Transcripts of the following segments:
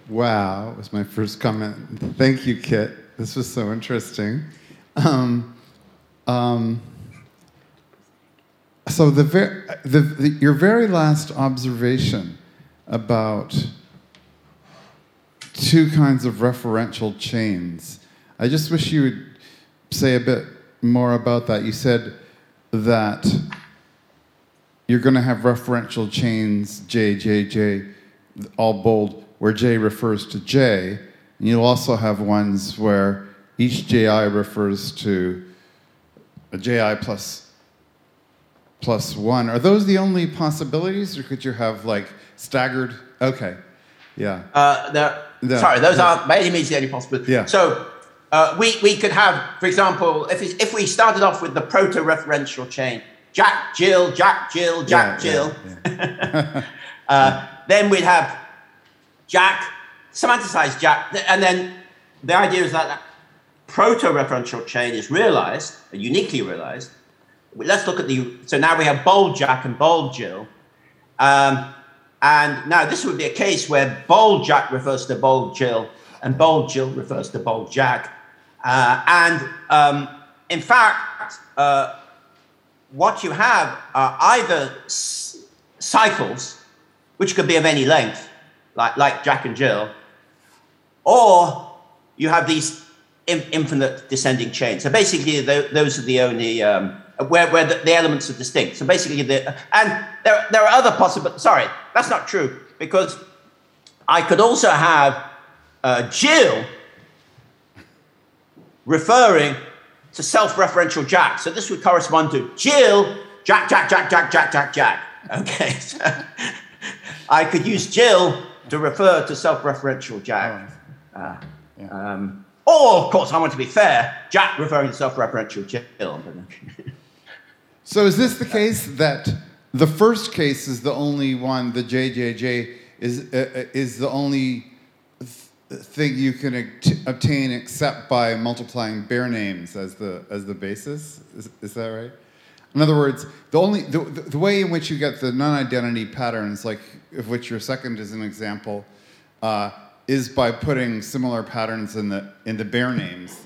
Wow, was my first comment. Thank you, Kit. This was so interesting. So your very last observation about two kinds of referential chains, I just wish you would say a bit more about that. You said that you're going to have referential chains, J, J, J, all bold, where J refers to J, and you'll also have ones where each Ji refers to a Ji plus one. Are those the only possibilities, or could you have like staggered? Okay, yeah. Sorry, those aren't by any means the only possibility. Yeah. So we could have, for example, if we started off with the proto-referential chain, Jack, Jill, Jack, Jill, Jack, Jill. Then we'd have Jack, semanticized Jack, and then the idea is that proto-referential chain is realized, uniquely realized. Let's look at so now we have bold Jack and bold Jill. And now this would be a case where bold Jack refers to bold Jill and bold Jill refers to bold Jack. In fact, what you have are either cycles, which could be of any length, like Jack and Jill, or you have these infinite descending chains. So basically, those are the only where the elements are distinct. So basically, and there are other possible. Sorry, that's not true, because I could also have Jill referring to self-referential Jack. So this would correspond to Jill, Jack, Jack, Jack, Jack, Jack, Jack, Jack. Okay, so I could use Jill to refer to self-referential Jack. Or, of course, I want to be fair, Jack referring to self-referential Jill. So is this the case that the first case is the only one, the JJJ is the only thing you can obtain except by multiplying bare names as the basis? Is that right? In other words, the way in which you get the non-identity patterns, like of which your second is an example, is by putting similar patterns in the bare names.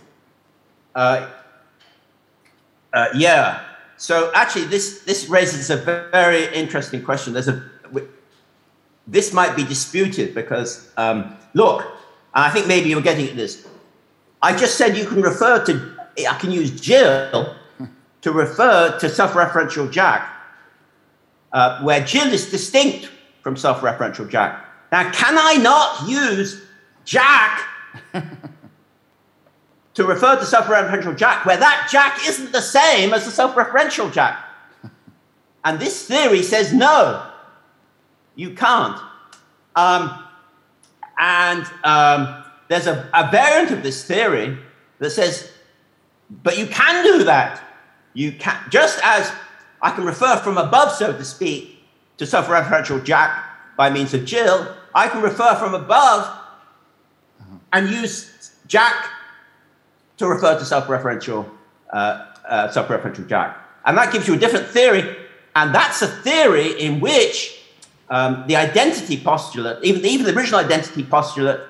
Yeah. So actually, this raises a very interesting question. This might be disputed because look, I think maybe you're getting at this. I just said you can refer to. I can use Jill to refer to self-referential Jack, where Jill is distinct from self-referential Jack. Now, can I not use Jack to refer to self-referential Jack, where that Jack isn't the same as the self-referential Jack? And this theory says no, you can't. There's a variant of this theory that says, but you can do that. You can, just as I can refer from above, so to speak, to self-referential Jack by means of Jill, I can refer from above and use Jack to refer to self-referential Jack. And that gives you a different theory. And that's a theory in which the identity postulate, even the original identity postulate,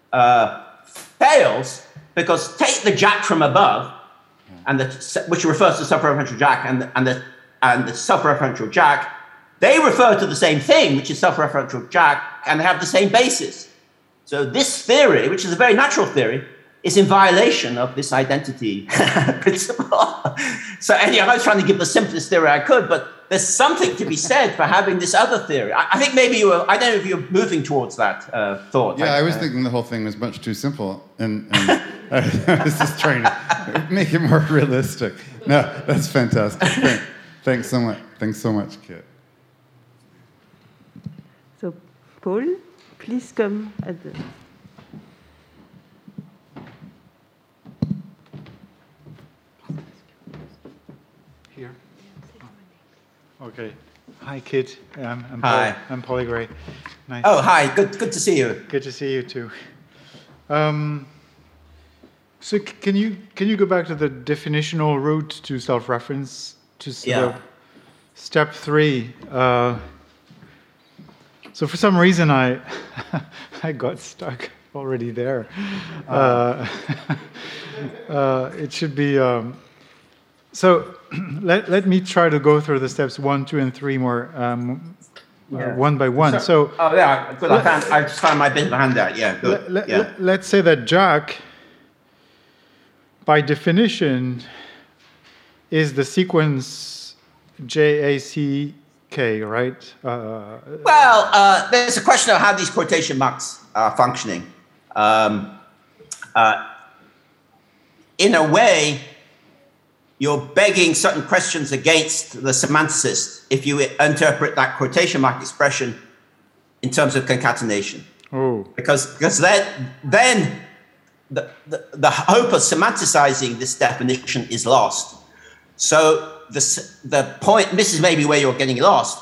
fails, because take the Jack from above, and which refers to self-referential Jack, and the self-referential Jack, they refer to the same thing, which is self-referential Jack, and they have the same basis. So this theory, which is a very natural theory, is in violation of this identity principle. So anyway, I was trying to give the simplest theory I could, but there's something to be said for having this other theory. I think maybe I don't know if you're moving towards that thought. Yeah, I was thinking the whole thing was much too simple, and I was just trying to make it more realistic. No, that's fantastic. Thanks so much. Thanks so much, Kit. So, Paul, please come at the... Here. Oh. Okay. Hi, Kit. Hi. I'm Paul Gray. Nice. Oh, hi. Good to see you. Good to see you too. So can you go back to the definitional route to self-reference to step 3? So for some reason, I I got stuck already there. It should be. So let me try to go through the steps 1, 2, and 3 more one by one. So oh yeah, good. I just found my bit of a handout. Yeah, good. Let's say that Jack, by definition, is the sequence JACK, right? Well, there's a question of how these quotation marks are functioning. In a way, you're begging certain questions against the semanticist if you interpret that quotation mark expression in terms of concatenation. Oh. Because then the hope of semanticizing this definition is lost. So the point, this is maybe where you're getting lost.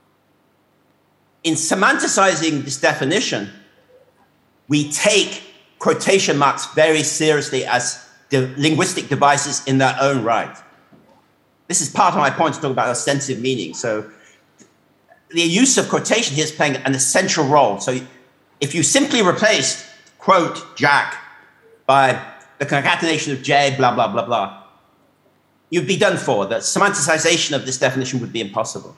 In semanticizing this definition, we take quotation marks very seriously as linguistic devices in their own right. This is part of my point to talk about ostensive meaning. So the use of quotation here is playing an essential role. So if you simply replaced, quote, Jack by the concatenation of J, blah, blah, blah, blah, you'd be done for. The semanticization of this definition would be impossible.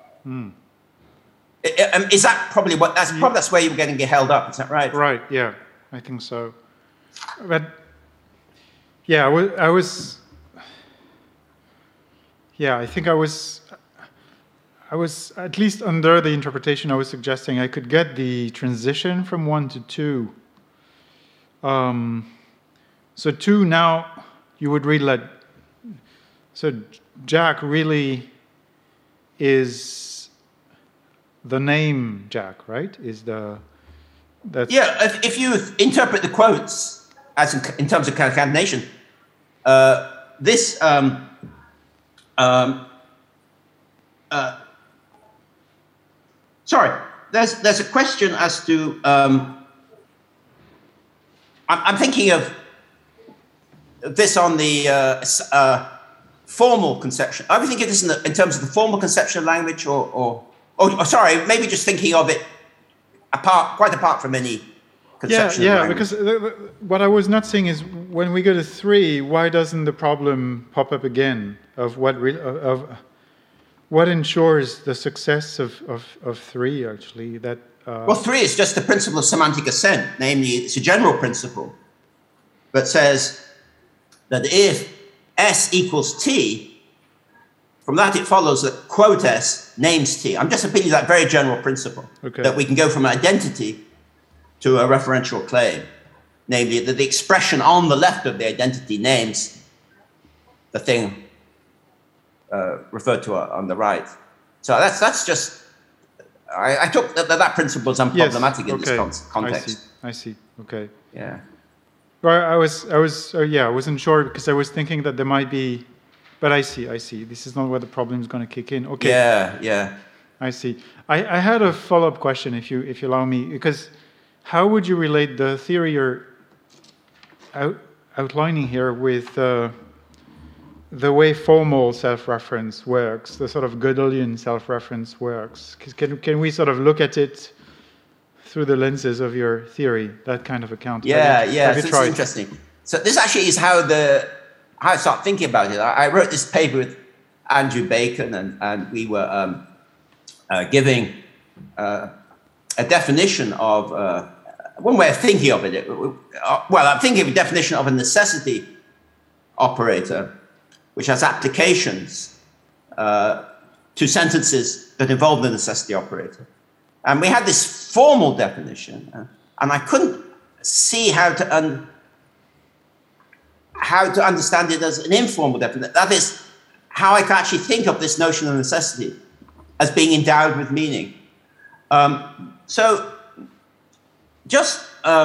Is that probably what, that's where you're going to get held up, is that right? Right, yeah, I think so. But yeah, I was at least under the interpretation I was suggesting I could get the transition from 1 to 2. So 2 now you would read like, so Jack really is the name Jack, right? If you interpret the quotes as in terms of concatenation, sorry, there's a question as to I'm thinking of this on the formal conception. Are we thinking of this in terms of the formal conception of language, or sorry, maybe just thinking of it quite apart from any conception of language? Because what I was not saying is when we go to 3, why doesn't the problem pop up again of what ensures the success of 3 actually? That well, 3 is just the principle of semantic assent, namely it's a general principle that says that if S equals T, from that it follows that quote S names T. I'm just appealing to that very general principle, that we can go from an identity to a referential claim, namely that the expression on the left of the identity names the thing referred to on the right. So that's just, I took that principle is unproblematic in this context. I see. Okay. Yeah. Well, I wasn't sure because I was thinking that there might be, but I see. This is not where the problem is going to kick in. Okay. Yeah. I see. I had a follow-up question, if you allow me, because how would you relate the theory you're outlining here with the way formal self-reference works, the sort of Gödelian self-reference works? Can we sort of look at it through the lenses of your theory, that kind of account? Yeah. So it's interesting. So this actually is how I start thinking about it. I wrote this paper with Andrew Bacon, and we were giving a definition of one way of thinking of it. Well, I'm thinking of a definition of a necessity operator, which has applications to sentences that involve the necessity operator. And we had this formal definition, and I couldn't see how to understand it as an informal definition. That is, how I can actually think of this notion of necessity as being endowed with meaning. So just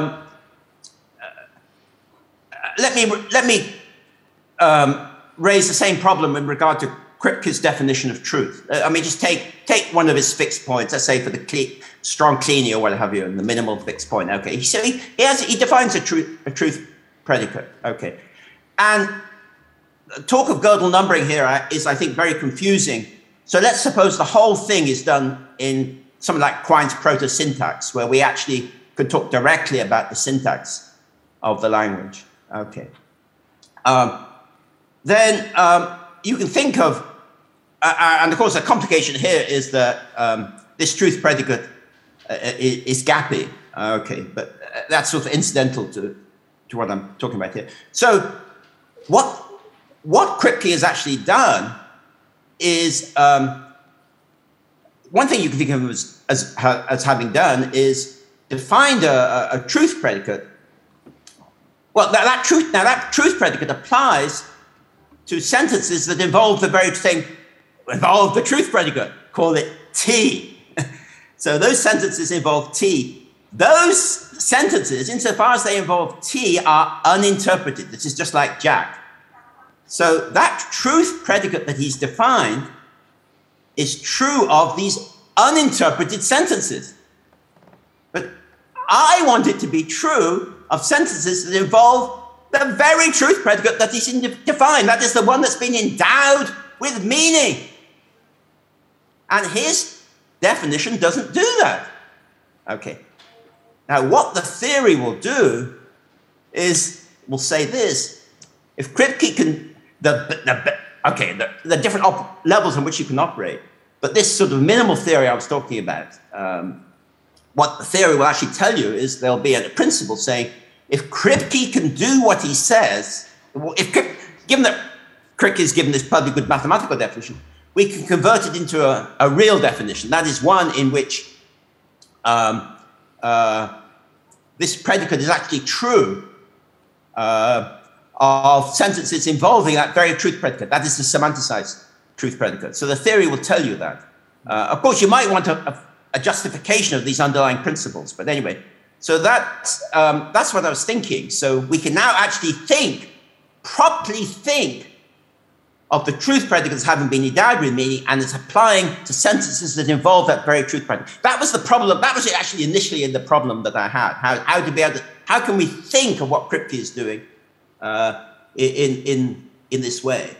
let me raise the same problem in regard to Kripke's definition of truth. I mean, just take one of his fixed points, let's say for the strong cleaning or what have you, and the minimal fixed point. Okay, so he defines a truth predicate. Okay, and talk of Gödel numbering here is, I think, very confusing. So let's suppose the whole thing is done in something like Quine's proto-syntax, where we actually could talk directly about the syntax of the language. Okay. Then you can think of, and of course the complication here is that this truth predicate is gappy. Okay, but that's sort of incidental to what I'm talking about here. So what Kripke has actually done is, one thing you can think of as having done is defined a truth predicate. Well, that truth predicate applies to sentences that involve the very same, involve the truth predicate, call it T. So those sentences involve T. Those sentences, insofar as they involve T, are uninterpreted. This is just like Jack. So that truth predicate that he's defined is true of these uninterpreted sentences. But I want it to be true of sentences that involve the very truth predicate that he's defined. That is the one that's been endowed with meaning. And his definition doesn't do that. Okay. Now, what the theory will do is, we'll say this: if Kripke can, the different levels on which you can operate, but this sort of minimal theory I was talking about, what the theory will actually tell you is there'll be a principle saying, if Kripke can do what he says, given that Kripke is given this perfectly good mathematical definition, we can convert it into a real definition. That is one in which this predicate is actually true of sentences involving that very truth predicate. That is the semanticized truth predicate. So the theory will tell you that. Of course, you might want a justification of these underlying principles. But anyway, so that's what I was thinking. So we can now actually properly think of the truth predicates having been endowed with meaning and it's applying to sentences that involve that very truth predicate. That was the problem. That was actually initially in the problem that I had. How can we think of what Kripke is doing in this way?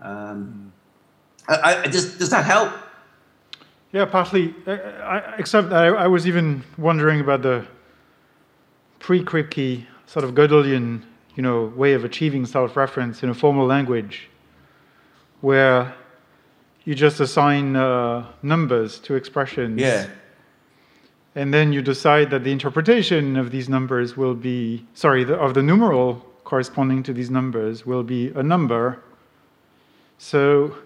Does that help? Yeah, partly. Except I was even wondering about the pre-Kripke sort of Gödelian, way of achieving self-reference in a formal language, where you just assign numbers to expressions. Yeah. And then you decide that the interpretation of these numbers will be, of the numeral corresponding to these numbers will be a number. So,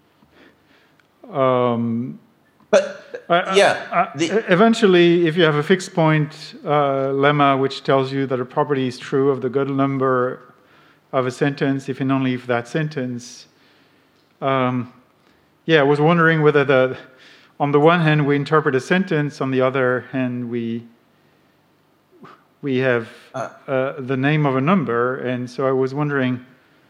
eventually, if you have a fixed point lemma which tells you that a property is true of the Gödel number of a sentence, if and only if that sentence, I was wondering whether on the one hand we interpret a sentence, on the other hand we have the name of a number, and so I was wondering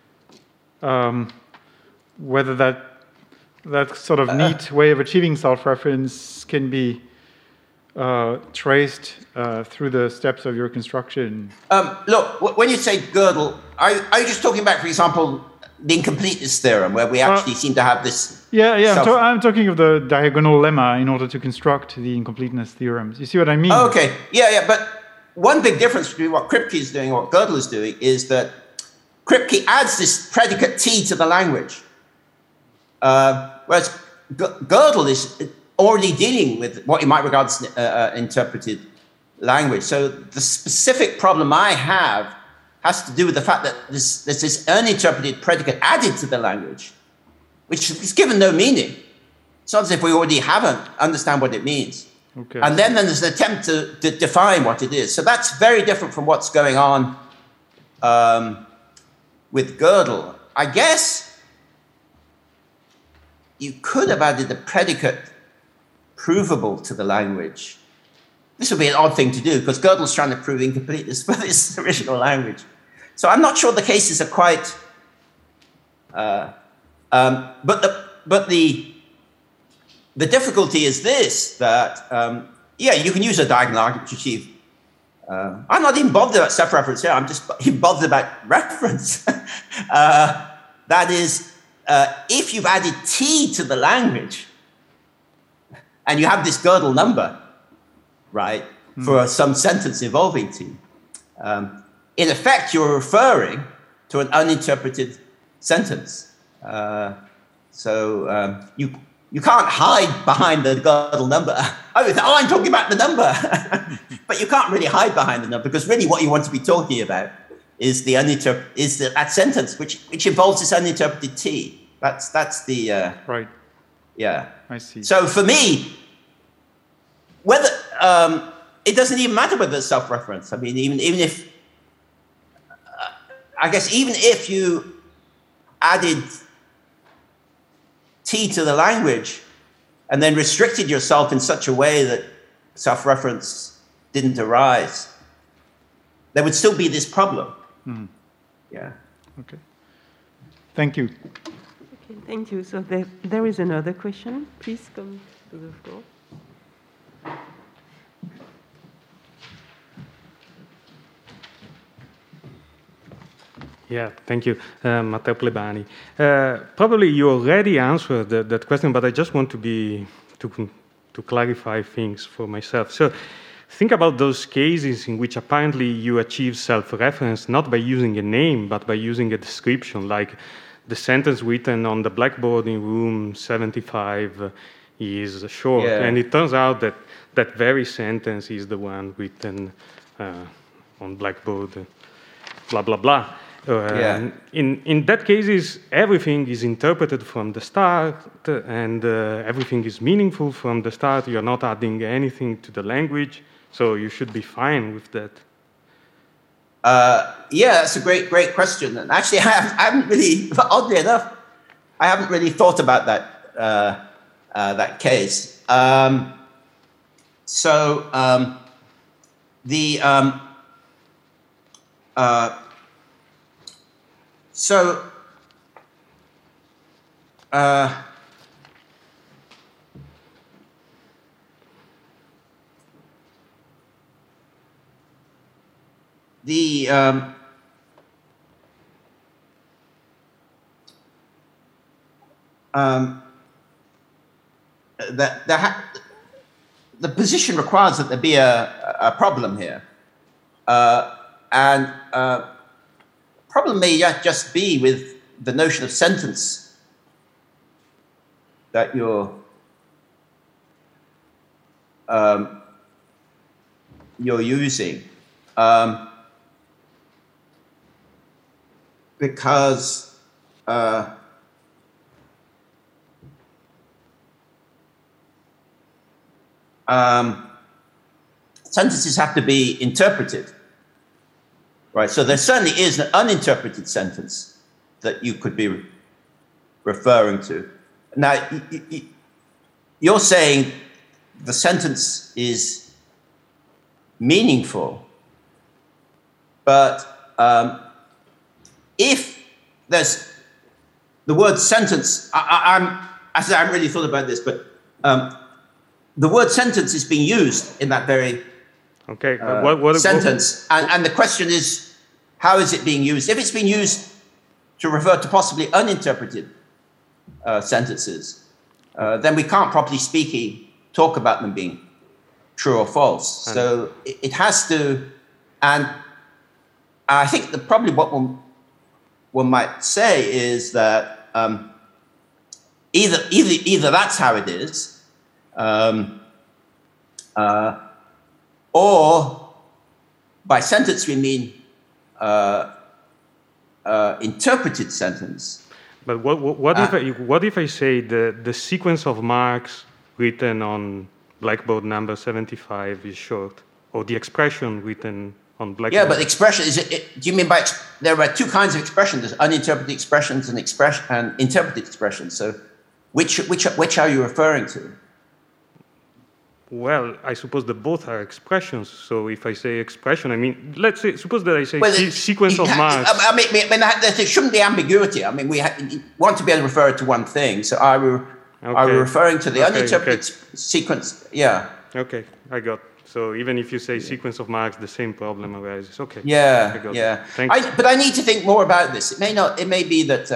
whether that sort of neat way of achieving self-reference can be traced through the steps of your construction. Look, when you say Gödel, are you just talking about, for example, the incompleteness theorem, where we actually seem to have this? I'm talking of the diagonal lemma in order to construct the incompleteness theorems. You see what I mean? Oh, okay. But one big difference between what Kripke is doing and what Gödel is doing is that Kripke adds this predicate T to the language, whereas Gödel is already dealing with what you might regard as interpreted language. So the specific problem I have has to do with the fact that there's this uninterpreted predicate added to the language, which is given no meaning. It's not as if we already understand what it means. Okay. And then there's an attempt to define what it is. So that's very different from what's going on with Gödel. I guess you could have added a predicate provable to the language. This would be an odd thing to do because Gödel's trying to prove incompleteness for this original language. So I'm not sure the cases are quite. But the difficulty is this: that you can use a diagonal argument to achieve. I'm not even bothered about self-reference here. I'm just bothered about reference. That is, if you've added T to the language, and you have this Gödel number, right, for some sentence involving T. In effect, you're referring to an uninterpreted sentence. So you can't hide behind the Gödel number. I'm talking about the number. But you can't really hide behind the number, because really what you want to be talking about is that sentence which involves this uninterpreted T. That's the Right. yeah. I see. So for me, whether it doesn't even matter whether it's self-reference. I mean, even if I guess even if you added T to the language and then restricted yourself in such a way that self-reference didn't arise, there would still be this problem. Yeah. Okay. Thank you. Okay, thank you. So there is another question. Please come to the floor. Yeah, thank you, Matteo Plebani. Probably you already answered that question, but I just want to clarify things for myself. So think about those cases in which apparently you achieve self-reference not by using a name, but by using a description, like the sentence written on the blackboard in room 75 is short. Yeah. And it turns out that that very sentence is the one written on blackboard, blah, blah, blah. Yeah. In that cases, everything is interpreted from the start, and everything is meaningful from the start. You're not adding anything to the language, so you should be fine with that. Yeah, that's a great question. And actually, I haven't really, oddly enough, I haven't really thought about that case. The position requires that there be a problem here, and problem may just be with the notion of sentence that you're using, because sentences have to be interpreted, right? So there certainly is an uninterpreted sentence that you could be referring to. Now, you're saying the sentence is meaningful, but if there's the word sentence, I haven't really thought about this, but the word sentence is being used in that very sentence. And the question is, how is it being used? If it's being used to refer to possibly uninterpreted sentences, then we can't, properly speaking, talk about them being true or false. So it has to, and I think that probably what one might say is that either that's how it is, or by sentence we mean interpreted sentence. But what if I say the sequence of marks written on blackboard number 75 is short, or the expression written on blackboard? Yeah, but expression do you mean by there are two kinds of expressions? There's uninterpreted expressions and interpreted expressions. So, which are you referring to? Well, I suppose that both are expressions. So if I say expression, I mean, suppose that I say sequence of marks. I mean, there shouldn't be ambiguity. I mean, we want to be able to refer it to one thing. So are we referring to the uninterpreted sequence? Yeah. Okay, I got. So even if you say sequence of marks, the same problem arises. Okay. Yeah, I got yeah. Thanks. But I need to think more about this. It may not. It may be that.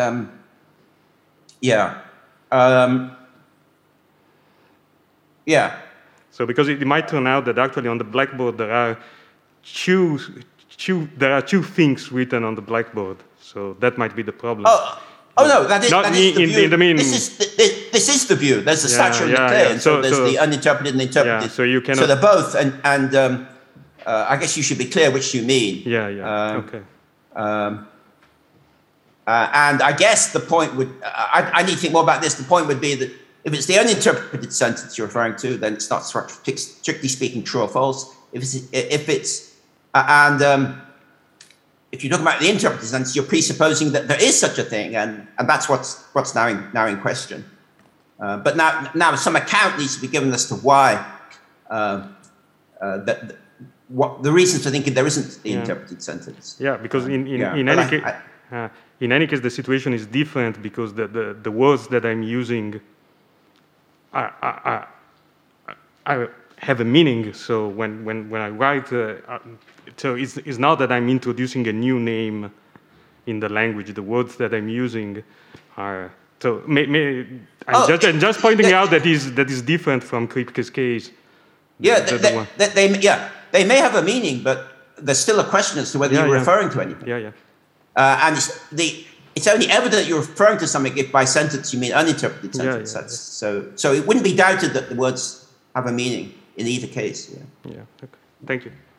Yeah. So because it might turn out that actually on the blackboard there are two things written on the blackboard. So that might be the problem. Oh no, that is Not the view. in the mean. This is the view. There's the statue and the clear, and so there's the uninterpreted and the interpreted. Yeah, so you cannot. So they're both, and I guess you should be clear which you mean. Yeah. Okay. And I guess the point would, I need to think more about this. The point would be that if it's the uninterpreted sentence you're referring to, then it's not strictly speaking true or false. If you're talking about the interpreted sentence, you're presupposing that there is such a thing, and that's what's now in question. But now some account needs to be given as to why what the reasons for thinking there isn't the interpreted sentence. Yeah, because in any case, the situation is different because the words that I'm using have a meaning. So when I write, so it's not that I'm introducing a new name in the language. The words that I'm using are so. I'm just pointing out that is different from Kripke's case. They may have a meaning, but there's still a question as to whether you're referring to anything. And it's only evident you're referring to something if by sentence you mean uninterpreted sentence. So it wouldn't be doubted that the words have a meaning in either case. Yeah. Okay. Thank you.